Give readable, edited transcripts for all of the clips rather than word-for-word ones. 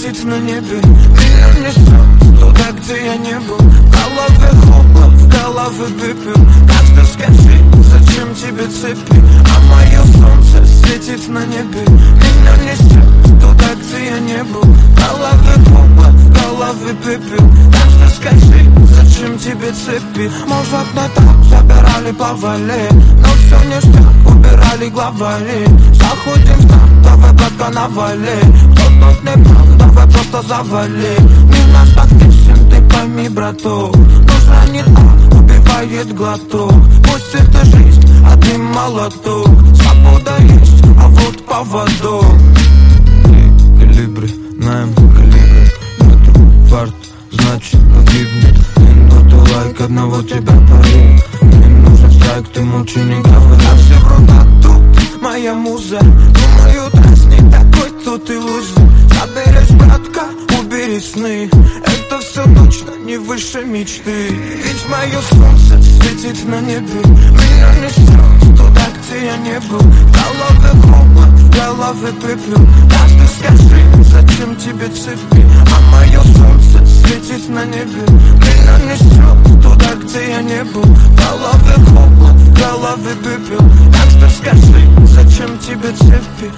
светит на небе. Меня несет туда, где я не был. В голове хлопот, в голове пепел. Как ты скажи, зачем тебе цепи? А мое солнце светит на небе. Меня несет туда, где я не был. В голове хлопот, в голове пепел. Как ты скажи, зачем тебе цепи? Может, не так забирали по вале, но все ништяк, убирали главари. Заходим там, давай пока навали. Кто тут не прав, давай просто завали. Не наш тактичен, ты пойми, браток. Нужно не так, убивает глоток. Пусть это жизнь, а ты молоток. Свобода есть, а вот поводок. Калибри, знаем калибри. Нету фарт, значит погибнет. Минуту лайк, одного тебя пари. Мне нужен страйк, ты молчи, не говори. А все вроде тут, моя муза. Думаю, раз не такой, то ты лузер. Заберешь, братка, убери сны. Это все точно не выше мечты. Ведь мое солнце светит на небе. Меня несет туда, где я не был. В голове хлопот, в голове пепел. Так ты скажи, зачем тебе цепи? А мое солнце светит на небе. Меня несет туда, где я не был. В голове хлопот, в голове пепел. Так ты скажи, зачем тебе цепи?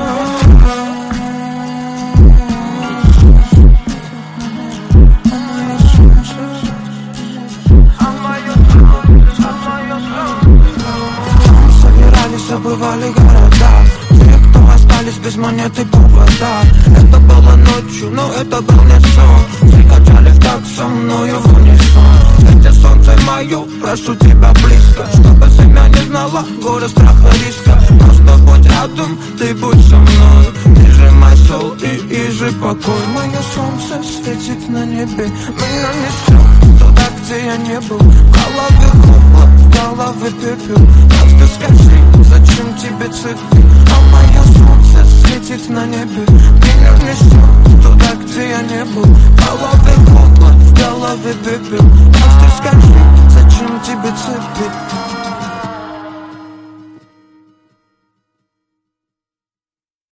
Забывали города, те, кто остались без монеты повода. Это было ночью, но это был не сон. Все качали в так со мною в унисон. Свети солнце мое, прошу тебя близко, чтобы семья не знала горя, страха, риска. Просто будь рядом, ты будь со мной. Ты же мой сол и же покой. Мое солнце светит на небе. Меня несет туда, где я не был. В голове хлопот, в голове пепел. Так ты скажи, зачем тебе цепи? А мое солнце светит на небе.